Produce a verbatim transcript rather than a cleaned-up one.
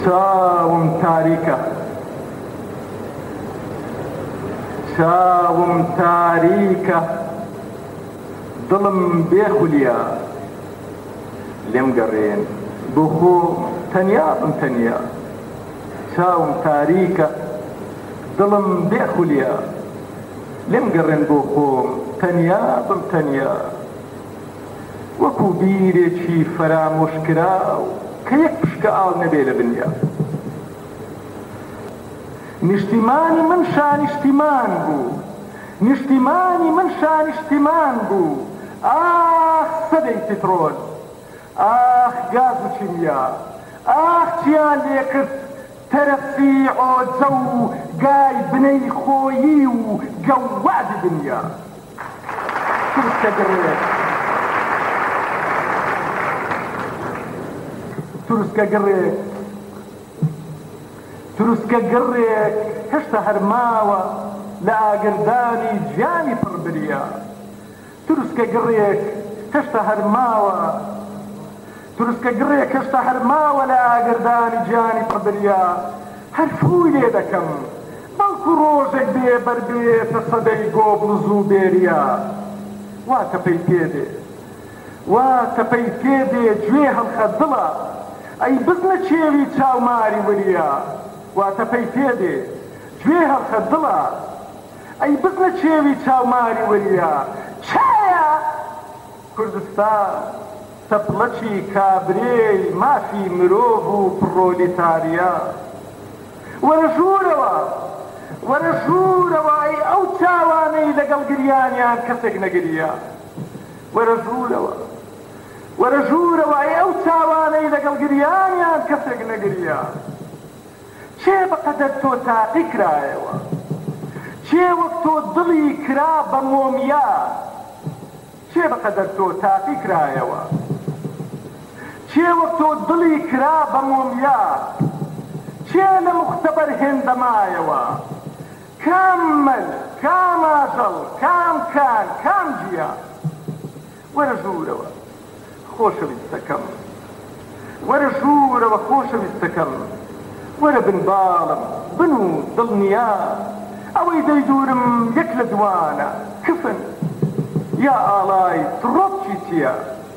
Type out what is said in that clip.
چاوم تاریکە چاوم تاریکە دڵم بێخولیا لێم گەڕێن بۆ خۆم تەنیا بم تەنیا چاوم تاریکە دڵم بێخولیا لێم گەڕێن بۆ خۆم تەنیا بم تەنیا وەکو بیرێکی فەرامۆشکراو کە یەک پشکە ئاو نەبێ لە دنیا نیشتیمانی من شانیشتیمان بوو نیشتیمانی من شانیشتیمان بوو ئاخ سەدەی پێترۆل ئاخ گاز و چیمیا ئاخ چیان لێکرد تەرەفیع و جە و گای بنەی خۆیی و گەوادی دنیا تورسکە گڕێک تورسکە گڕێک تورسکە گڕێک هێشتا هەرماوە لە ئاگردانی گیانی پڕبریا تورسکە گڕێک هێشتا هەرماوە تورسکە گڕێک هێشتا هەرماوە لە ئاگردانی گیانی پڕبریا هەرفووی لێ دەکەم بەڵکو ڕۆژێک بێ بەربێتە سەدەی گۆبڵز و بێریا واتە پەی پێدێ واتە پەی پێدێ گوێ هەڵخە دڵە ئەی بزنە چێوی چاوماری وریا واتە پەی پێدێ گوێ هەڵخە دڵە ئەی بزنە چێوی چاوماری وریا چایە کوردستان سەپڵەکی کابرێی مافی مرۆڤ و پڕۆلیتاریا وەرە ژوورەوە وەرە ژوورەوە ئەی ئەو چاوانەی لەگەڵ گریانیان کەسێک نەگریا وەرە ژوورەوە وەرە ژوورەوە ئەی ئەو چاوانەی لەگەڵ گریانیان کەسێک نەگریا چێ بەقەدەر تۆ تاقی کرایەوە چێ وەک تۆ دڵی کرا بە مۆمیا چێ بەقەدەر تۆ تاقی کرایەوە چێ وەک تۆ دڵی کرا بە مۆمیا چێ لە مختبەر هێندەمایەوە کام مەل کام ئاژەڵ کام کان کام جیا وەرە ژوورەوە خۆشەویستەکەم وەرە ژوورەوە خۆشەویستەکەم وەرە بنباڵم بن و دڵنیا ئەوەی دەیدورم یەک لە دوانە کفن یا ئاڵای تڕۆپکی چییە